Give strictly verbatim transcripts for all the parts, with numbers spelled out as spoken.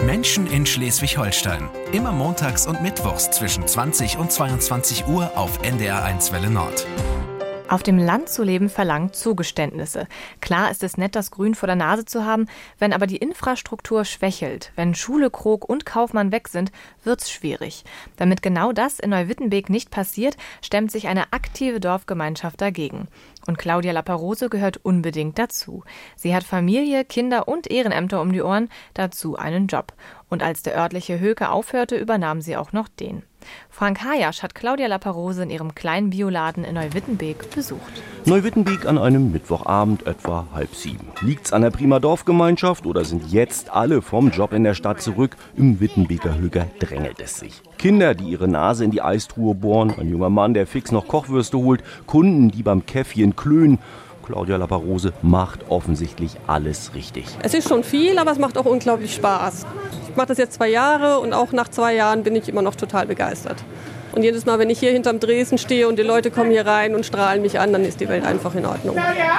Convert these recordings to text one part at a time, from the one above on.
Menschen in Schleswig-Holstein. Immer montags und mittwochs zwischen zwanzig und zweiundzwanzig Uhr auf N D R eins Welle Nord. Auf dem Land zu leben verlangt Zugeständnisse. Klar ist es nett, das Grün vor der Nase zu haben, wenn aber die Infrastruktur schwächelt, wenn Schule, Krog und Kaufmann weg sind, wird's schwierig. Damit genau das in Neuwittenbek nicht passiert, stemmt sich eine aktive Dorfgemeinschaft dagegen. Und Claudia Lapparose gehört unbedingt dazu. Sie hat Familie, Kinder und Ehrenämter um die Ohren, dazu einen Job. Und als der örtliche Höke aufhörte, übernahm sie auch noch den. Frank Hajasch hat Claudia Lapparose in ihrem kleinen Bioladen in Neuwittenbek besucht. Neuwittenbek an einem Mittwochabend etwa halb sieben. Liegt's an der prima Dorfgemeinschaft oder sind jetzt alle vom Job in der Stadt zurück? Im Wittenbeker Höker drängelt es sich. Kinder, die ihre Nase in die Eistruhe bohren, ein junger Mann, der fix noch Kochwürste holt, Kunden, die beim Käffchen klönen. Claudia Lapparose macht offensichtlich alles richtig. Es ist schon viel, aber es macht auch unglaublich Spaß. Ich mache das jetzt zwei Jahre und auch nach zwei Jahren bin ich immer noch total begeistert. Und jedes Mal, wenn ich hier hinterm Dresen stehe und die Leute kommen hier rein und strahlen mich an, dann ist die Welt einfach in Ordnung.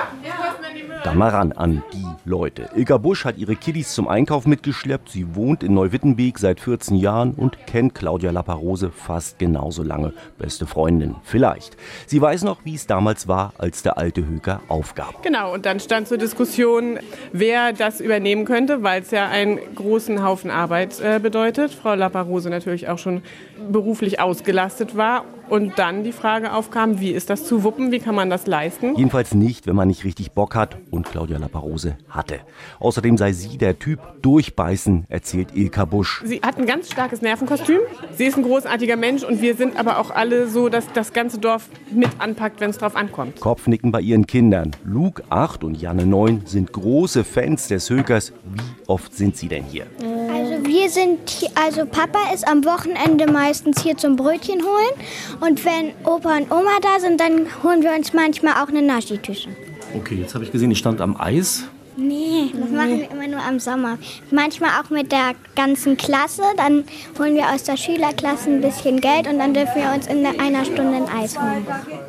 Dann mal ran an die Leute. Ilka Busch hat ihre Kiddies zum Einkauf mitgeschleppt. Sie wohnt in Neuwittenbek seit vierzehn Jahren und kennt Claudia Lapparose fast genauso lange. Beste Freundin, vielleicht. Sie weiß noch, wie es damals war, als der alte Höker aufgab. Genau, und dann stand zur Diskussion, wer das übernehmen könnte, weil es ja einen großen Haufen Arbeit äh, bedeutet. Frau Lapparose natürlich auch schon beruflich ausgelastet war. Und dann die Frage aufkam, wie ist das zu wuppen, wie kann man das leisten? Jedenfalls nicht, wenn man nicht richtig Bock hat, und Claudia Lapparose hatte. Außerdem sei sie der Typ durchbeißen, erzählt Ilka Busch. Sie hat ein ganz starkes Nervenkostüm, sie ist ein großartiger Mensch und wir sind aber auch alle so, dass das ganze Dorf mit anpackt, wenn es drauf ankommt. Kopfnicken bei ihren Kindern. Luke, acht und Janne, neun sind große Fans des Hökers. Wie oft sind sie denn hier? Also wir sind hier, also Papa ist am Wochenende meistens hier zum Brötchen holen. Und wenn Opa und Oma da sind, dann holen wir uns manchmal auch eine Naschi-Tüte. Okay, jetzt habe ich gesehen, ich stand am Eis. Nee, das machen wir immer nur am Sommer. Manchmal auch mit der ganzen Klasse. Dann holen wir aus der Schülerklasse ein bisschen Geld und dann dürfen wir uns in einer Stunde ein Eis holen.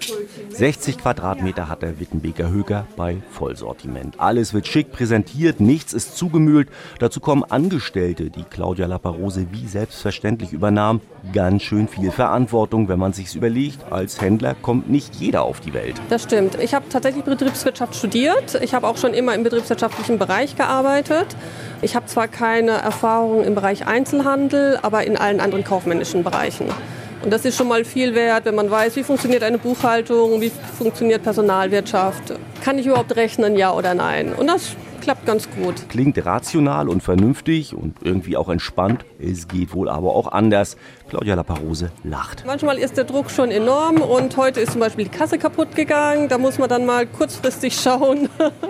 sechzig Quadratmeter hat der Wittenbeker Höker bei Vollsortiment. Alles wird schick präsentiert, nichts ist zugemüllt. Dazu kommen Angestellte, die Claudia Lapparose wie selbstverständlich übernahm. Ganz schön viel Verantwortung, wenn man sich's überlegt. Als Händler kommt nicht jeder auf die Welt. Das stimmt. Ich habe tatsächlich Betriebswirtschaft studiert. Ich habe auch schon immer im betriebswirtschaftlichen Bereich gearbeitet. Ich habe zwar keine Erfahrung im Bereich Einzelhandel, aber in allen anderen kaufmännischen Bereichen. Und das ist schon mal viel wert, wenn man weiß, wie funktioniert eine Buchhaltung, wie funktioniert Personalwirtschaft. Kann ich überhaupt rechnen, ja oder nein? Und das klappt ganz gut. Klingt rational und vernünftig und irgendwie auch entspannt. Es geht wohl aber auch anders. Claudia Lapparose lacht. Manchmal ist der Druck schon enorm und heute ist zum Beispiel die Kasse kaputt gegangen. Da muss man dann mal kurzfristig schauen,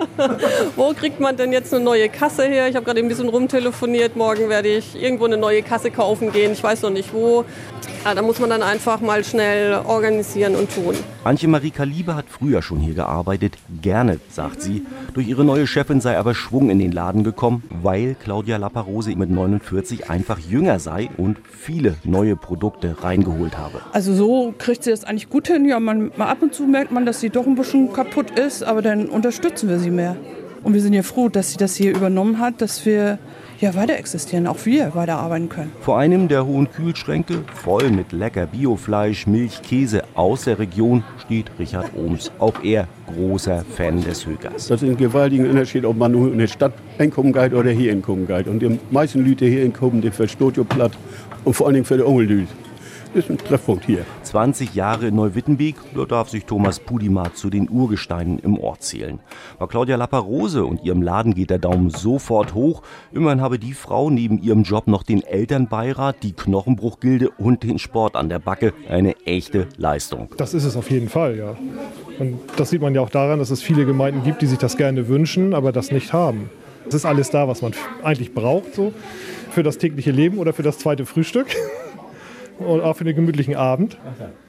wo kriegt man denn jetzt eine neue Kasse her. Ich habe gerade ein bisschen rumtelefoniert. Morgen werde ich irgendwo eine neue Kasse kaufen gehen. Ich weiß noch nicht wo. Ja, da muss man dann einfach mal schnell organisieren und tun. Antje-Marie Kaliebe hat früher schon hier gearbeitet. Gerne, sagt sie. Durch ihre neue Chefin sei aber Schwung in den Laden gekommen, weil Claudia Lapparose mit neunundvierzig einfach jünger sei und viele neue Produkte reingeholt habe. Also so kriegt sie das eigentlich gut hin. Ja, man, mal ab und zu merkt man, dass sie doch ein bisschen kaputt ist, aber dann unterstützen wir sie mehr. Und wir sind ja froh, dass sie das hier übernommen hat, dass wir ja weiter existieren, auch wir weiter arbeiten können. Vor einem der hohen Kühlschränke, voll mit lecker Biofleisch, Milch, Käse aus der Region, steht Richard Ohms. Auch er großer Fan des Hökers. Das ist ein gewaltiger Unterschied, ob man nur in der Stadt einkommen geht oder hier einkommen geht. Und die meisten Leute hier einkommen, die versteht ja platt und vor allen Dingen für die Umwelt. Das ist ein Treffpunkt hier. zwanzig Jahre in Neuwittenbek, da darf sich Thomas Pudimat zu den Urgesteinen im Ort zählen. Bei Claudia Lapparose und ihrem Laden geht der Daumen sofort hoch. Immerhin habe die Frau neben ihrem Job noch den Elternbeirat, die Knochenbruchgilde und den Sport an der Backe. Eine echte Leistung. Das ist es auf jeden Fall, ja. Und das sieht man ja auch daran, dass es viele Gemeinden gibt, die sich das gerne wünschen, aber das nicht haben. Es ist alles da, was man eigentlich braucht, so für das tägliche Leben oder für das zweite Frühstück. Und auch für den gemütlichen Abend.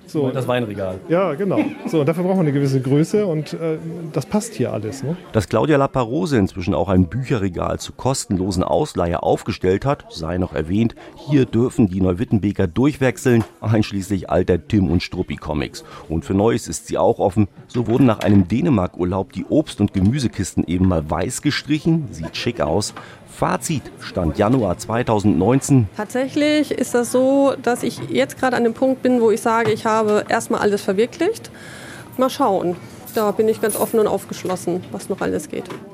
So, das Weinregal. Ja, genau. So, und dafür braucht man eine gewisse Größe und äh, das passt hier alles. Ne? Dass Claudia Lapparose inzwischen auch ein Bücherregal zur kostenlosen Ausleihe aufgestellt hat, sei noch erwähnt. Hier dürfen die Neuwittenbeker durchwechseln, einschließlich alter Tim- und Struppi-Comics. Und für Neues ist sie auch offen. So wurden nach einem Dänemark-Urlaub die Obst- und Gemüsekisten eben mal weiß gestrichen. Sieht schick aus. Fazit, Stand Januar zweitausendneunzehn. Tatsächlich ist das so, dass ich jetzt gerade an dem Punkt bin, wo ich sage, ich habe erstmal alles verwirklicht. Mal schauen. Da bin ich ganz offen und aufgeschlossen, was noch alles geht.